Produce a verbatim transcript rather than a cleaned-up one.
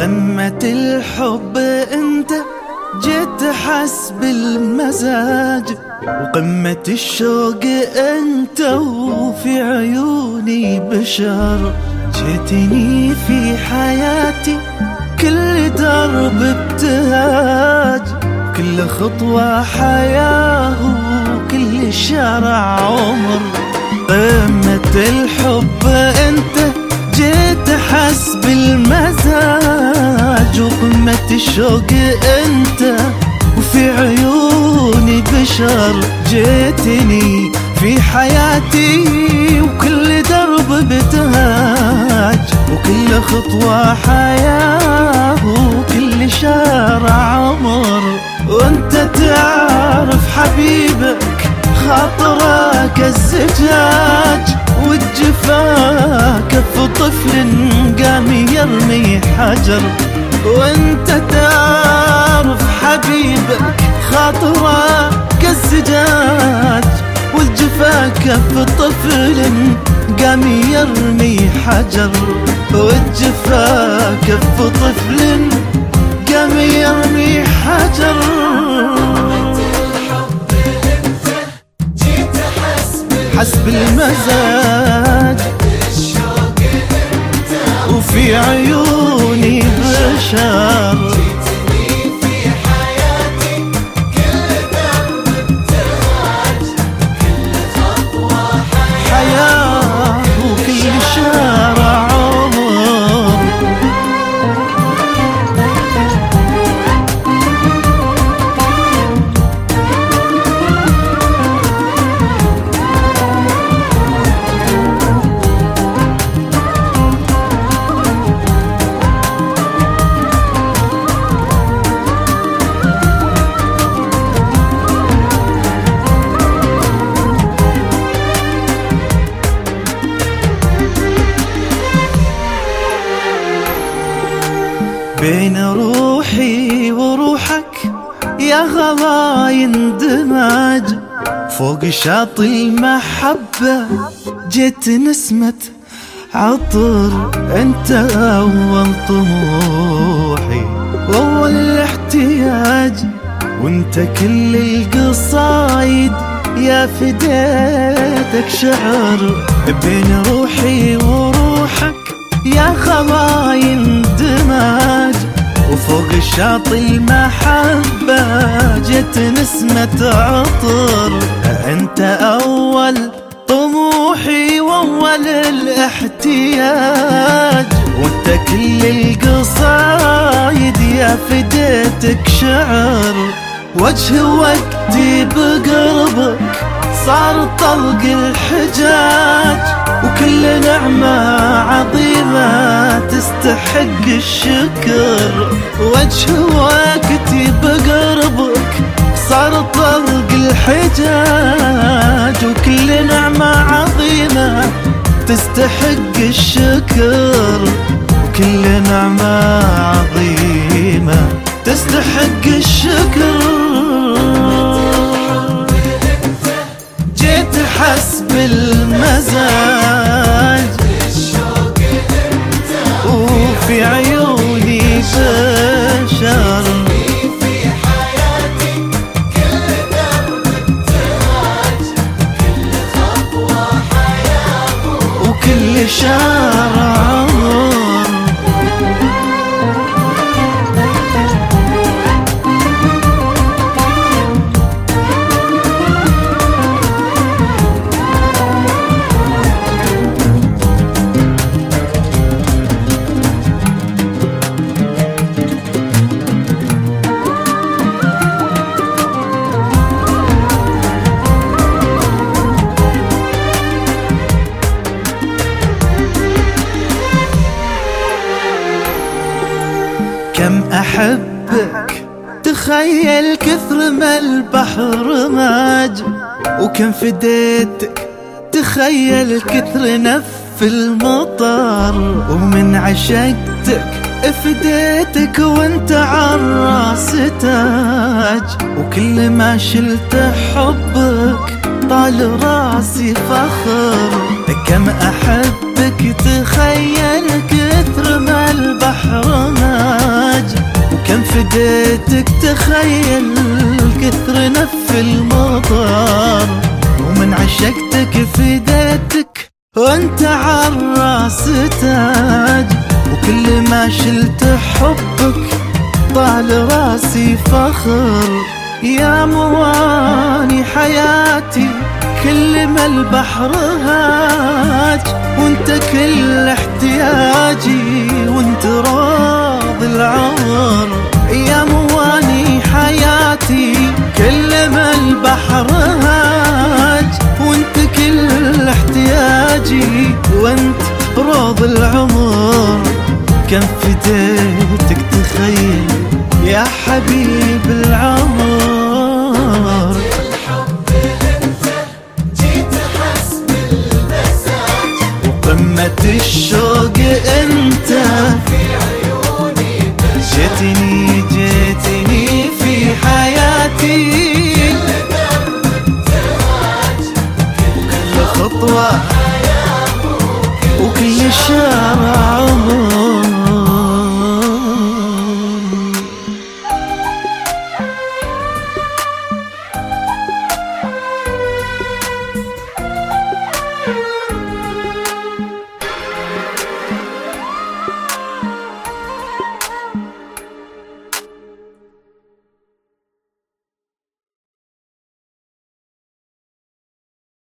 قمة الحب انت جيت حسب المزاج، وقمة الشوق انت وفي عيوني بشر. جيتني في حياتي كل درب ابتهاج، كل خطوة حياة وكل شارع عمر. قمة الحب انت جيت حسب المزاج، وقمة الشوق انت وفي عيوني بشر. جيتني في حياتي وكل درب ابتهاج، وكل خطوة حياة وكل شارع عمر. وانت تعرف حبيبك خاطرك الزجاج، والجفا كف طفل قام يرمي حجر. وانت تعرف حبيبك خاطرك الزجاج، والجفا كف طفل قام يرمي حجر. والجفا كف طفل قام يرمي حجر. حسب المزاج وفي عيوني بشر. جيتني في حياتي كل درب ابتهاج، كل خطوة حياة وكل شارع عمر. بين روحي وروحك يا غلا يندمج، فوق شاطئ المحبة جيت نسمة عطر. انت اول طموحي واول الاحتياج، وانت كل القصايد يا فديتك شعر. بين روحي وروحك يا غلا يندمج، وفوق الشاطئ المحبة جت نسمة عطر. انت اول طموحي واول الاحتياج، وانت كل القصايد يا فديتك شعر. وجه وقتي بقربك صار طلق الحجاج، وكل نعمة عظيمة تستحق الشكر. وجه وقتي بقربك صار طلق الحجاج، وكل نعمة عظيمة تستحق الشكر. وكل نعمة عظيمة تستحق الشكر. جيت حسب المزاج وفي عيوني بشر. في حياتي كل درب ابتهاج، كل خطوة حياة وكل شارع عمر. كم أحبك تخيل كثر ما البحر ماج، وكم فديتك تخيل كثر نف المطر. ومن عشقتك فديتك وانت عالراس تاج، وكل ما شلت حبك طال راسي فخر. كم أحبك تخيل كثر ما البحر ماج، فديتك تخيل كثر نف المطر، ومن عشقتك فديتك وانت عالراس تاج، وكل ما شلت حبك طال راسي فخر. يا مواني حياتي كل ما البحر هاج، وانت كل احتياجي وانت راضي العمر. يا مواني حياتي كل ما البحر هاج، وانت كل احتياجي وانت راضي العمر. كم فديتك تخيل يا حبيب العمر. الحب انت جيت حسب المزاج، وقمة الشوق انت في عيوني برشاج. جيتني جيتني في حياتي كل درب ابتهاج، كل خطوة حياة وكل شارع عمر.